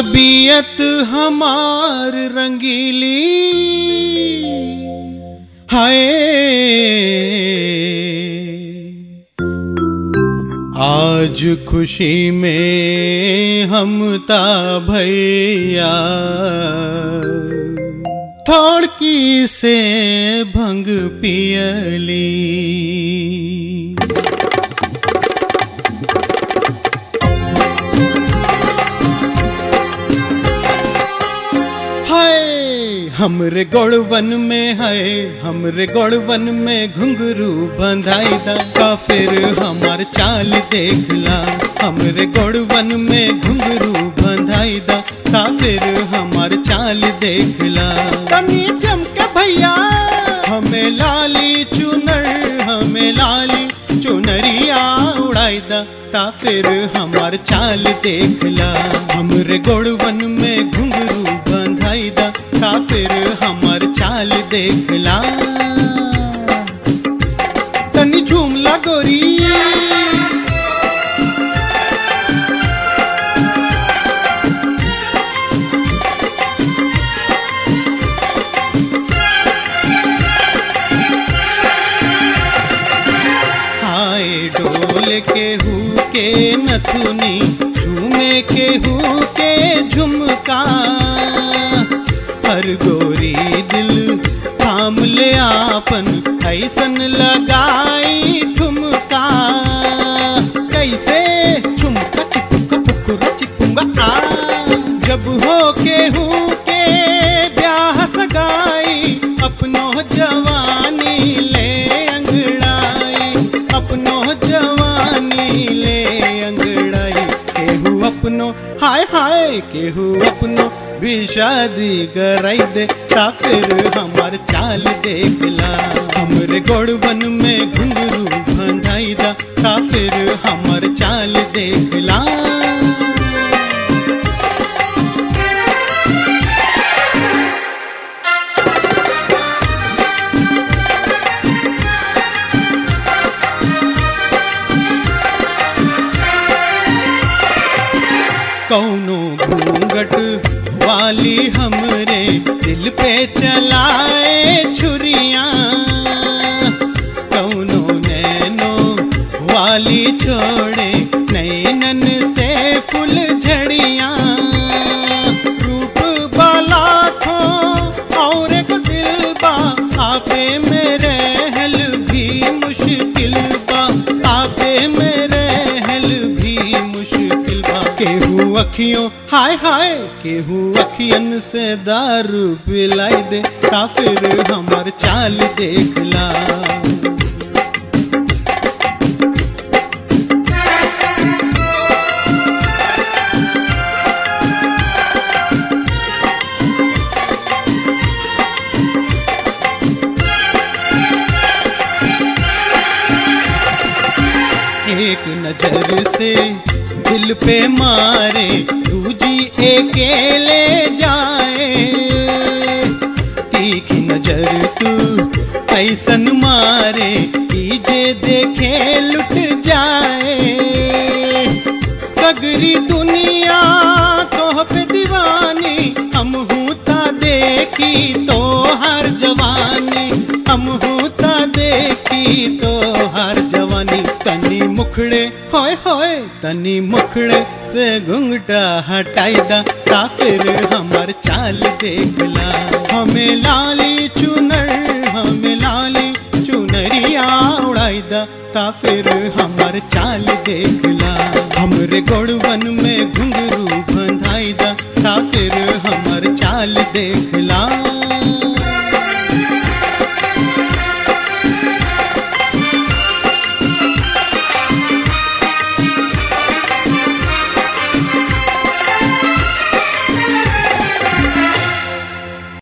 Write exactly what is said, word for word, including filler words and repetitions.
तबीयत हमार रंगीली हाय आज खुशी में हम ता भैया थोड़की से भंग पियली। हमरे गोड़वन में है हमरे गोड़वन में घुंघरू बंधाईदा का फिर हमार चाल देखला। हमरे गोड़वन में घुंघरू बंधाईदा का फिर हमार चाल देखला। तनी चमके भैया हमें लाली चुनर हमें लाली चुनरिया उड़ाईदा ता फिर हमार चाल देखला। हमरे गोड़वन में घुंघरू बंधाईदा ता फिर हमार चाल देखला। तनी झूमला गोरी हाय डोल के हु के नथुनी झूमे के हु के झुमका। हर गोरी दिल थाम ले आपन ऐसन लगाई ठुमका। कैसे ठुमका चिपुका पुकुरा चिपुंगा आ जब हो के हूँ के ब्याह सगाई अपनो जवानी ले अंगड़ाई अपनो जवानी ले अंगड़ाई। केहू अपनो हाय हाय केहू अपनो भी शादी कराई दे ता फिर हमार चाल देखला। हमरे गोड़वन में घुंघरू बंधाईदा ता फिर हमार चाल देखला। कौनो घूंघट वाली हमरे दिल पे चलाए छुरियां। कौनो नैनो वाली छोड़े नैनन से फुल झड़ियां। रूप बाला खो और एक दिल बा आपे मेरे हल भी मुश्किल बा आपे मेरे हल भी मुश्किल बा। केहू अखियों हाय हाय केहू अखियन से दारू पिलाई दे ता फिर हमार चाल देखला। एक नजर से दिल पे मारे दूजी अकेले जाए। तीखी नजर तू ऐसन मारे जे देखे लुट जाए। सगरी दुनिया तोह पे दीवानी हम हूँ ता देखी तो हर जवानी हम हूँ ता देखी तो हर जवानी। तनी मुखड़े होय होय तनी मुखड़े से घुंघटा हटाईदा ता फिर हमार चाल देखला। हमें लाली चुनर हमें लाली चुनरिया उड़ाईदा ता फिर हमार चाल देखला। हमरे गोड़वन में घुंघरू बंधाईदा ता फिर हमार चाल देखला।